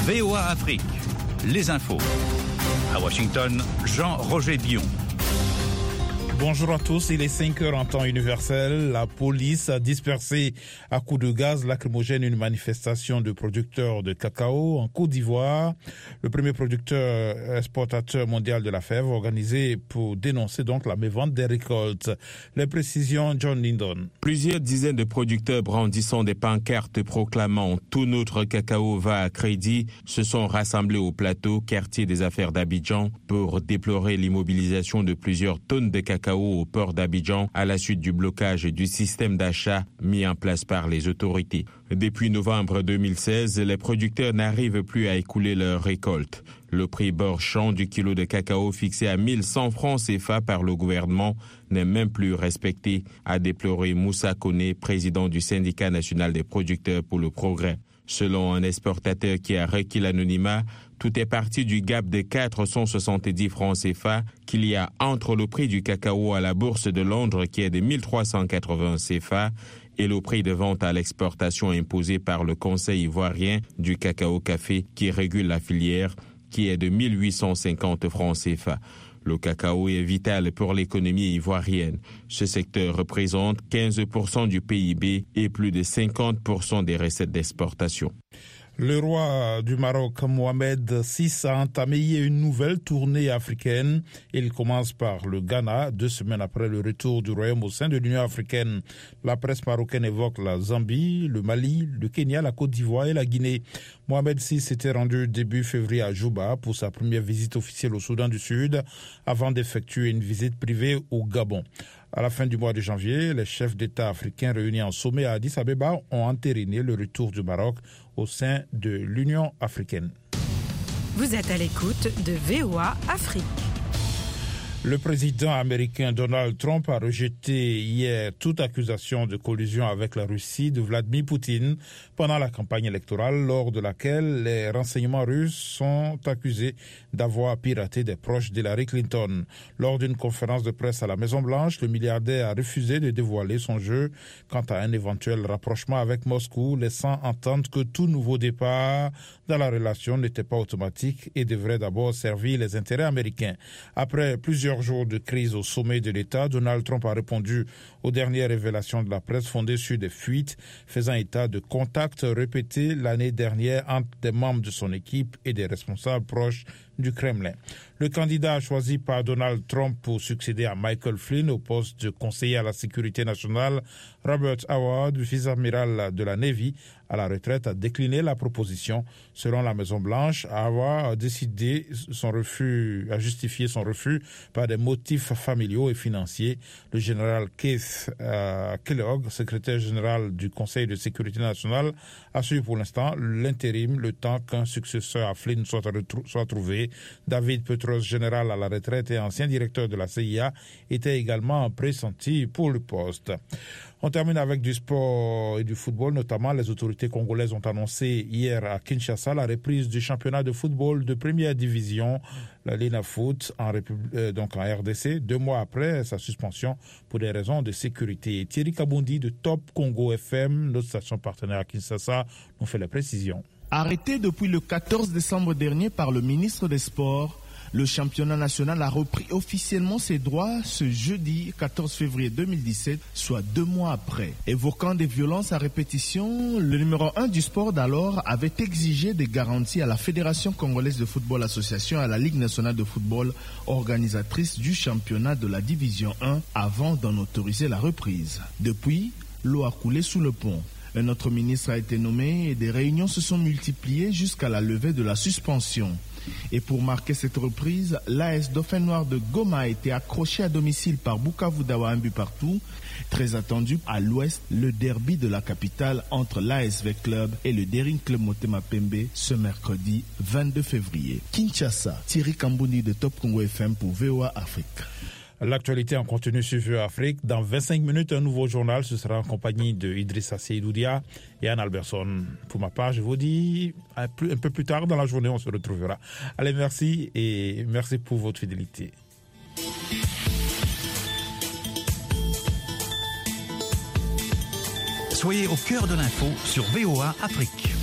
VOA Afrique, les infos. À Washington, Jean-Roger Dion. Bonjour à tous, il est 5 heures en temps universel. La police a dispersé à coups de gaz lacrymogène une manifestation de producteurs de cacao en Côte d'Ivoire. Le premier producteur exportateur mondial de la fève organisé pour dénoncer donc la mévente des récoltes. Les précisions, John Lindon. Plusieurs dizaines de producteurs brandissant des pancartes proclamant « Tout notre cacao va à crédit » se sont rassemblés au plateau quartier des affaires d'Abidjan pour déplorer l'immobilisation de plusieurs tonnes de cacao au port d'Abidjan à la suite du blocage du système d'achat mis en place par les autorités. Depuis novembre 2016, les producteurs n'arrivent plus à écouler leurs récoltes. Le prix borchant du kilo de cacao fixé à 1100 francs CFA par le gouvernement n'est même plus respecté, a déploré Moussa Koné, président du syndicat national des producteurs pour le progrès. Selon un exportateur qui a requis l'anonymat, tout est parti du gap de 470 francs CFA qu'il y a entre le prix du cacao à la bourse de Londres qui est de 1380 CFA et le prix de vente à l'exportation imposé par le Conseil ivoirien du cacao-café qui régule la filière qui est de 1850 francs CFA. Le cacao est vital pour l'économie ivoirienne. Ce secteur représente 15% du PIB et plus de 50% des recettes d'exportation. Le roi du Maroc, Mohamed VI, a entamé une nouvelle tournée africaine. Il commence par le Ghana, 2 semaines après le retour du royaume au sein de l'Union africaine. La presse marocaine évoque la Zambie, le Mali, le Kenya, la Côte d'Ivoire et la Guinée. Mohamed VI s'était rendu début février à Juba pour sa première visite officielle au Soudan du Sud avant d'effectuer une visite privée au Gabon. À la fin du mois de janvier, les chefs d'État africains réunis en sommet à Addis Abeba ont entériné le retour du Maroc au sein de l'Union africaine. Vous êtes à l'écoute de VOA Afrique. Le président américain Donald Trump a rejeté hier toute accusation de collusion avec la Russie de Vladimir Poutine pendant la campagne électorale lors de laquelle les renseignements russes sont accusés d'avoir piraté des proches d'Hillary Clinton. Lors d'une conférence de presse à la Maison-Blanche, le milliardaire a refusé de dévoiler son jeu quant à un éventuel rapprochement avec Moscou, laissant entendre que tout nouveau départ dans la relation n'était pas automatique et devrait d'abord servir les intérêts américains. Après plusieurs jours de crise au sommet de l'État, Donald Trump a répondu aux dernières révélations de la presse fondées sur des fuites, faisant état de contacts répétés l'année dernière entre des membres de son équipe et des responsables proches du Kremlin. Le candidat choisi par Donald Trump pour succéder à Michael Flynn au poste de conseiller à la sécurité nationale, Robert Howard, vice-amiral de la Navy, à la retraite, a décliné la proposition. Selon la Maison-Blanche, Howard a justifié son refus par des motifs familiaux et financiers. Le général Keith Kellogg, secrétaire général du Conseil de sécurité nationale, assure pour l'instant l'intérim le temps qu'un successeur à Flynn soit trouvé. David Petros, général à la retraite et ancien directeur de la CIA, était également pressenti pour le poste. On termine avec du sport et du football, notamment les autorités congolaises ont annoncé hier à Kinshasa la reprise du championnat de football de première division, la Lena Foot, en RDC, 2 mois après sa suspension pour des raisons de sécurité. Thierry Kabundi de Top Congo FM, notre station partenaire à Kinshasa, nous fait les précisions. Arrêté depuis le 14 décembre dernier par le ministre des Sports, le championnat national a repris officiellement ses droits ce jeudi 14 février 2017, soit 2 mois après. Évoquant des violences à répétition, le numéro 1 du sport d'alors avait exigé des garanties à la Fédération congolaise de football association et à la Ligue nationale de football, organisatrice du championnat de la division 1, avant d'en autoriser la reprise. Depuis, l'eau a coulé sous le pont. Un autre ministre a été nommé et des réunions se sont multipliées jusqu'à la levée de la suspension. Et pour marquer cette reprise, l'AS Dauphin Noir de Goma a été accroché à domicile par Bukavu Dawa un but partout. Très attendu à l'ouest, le derby de la capitale entre l'ASV Club et le Daring Club Motema Pembe ce mercredi 22 février. Kinshasa, Thierry Kambundi de Top Congo FM pour VOA Afrique. L'actualité en continu sur VOA Afrique. Dans 25 minutes, un nouveau journal. Ce sera en compagnie de Idrissa Seydoudia et Anne Alberson. Pour ma part, je vous dis un peu plus tard dans la journée, on se retrouvera. Allez, merci et merci pour votre fidélité. Soyez au cœur de l'info sur VOA Afrique.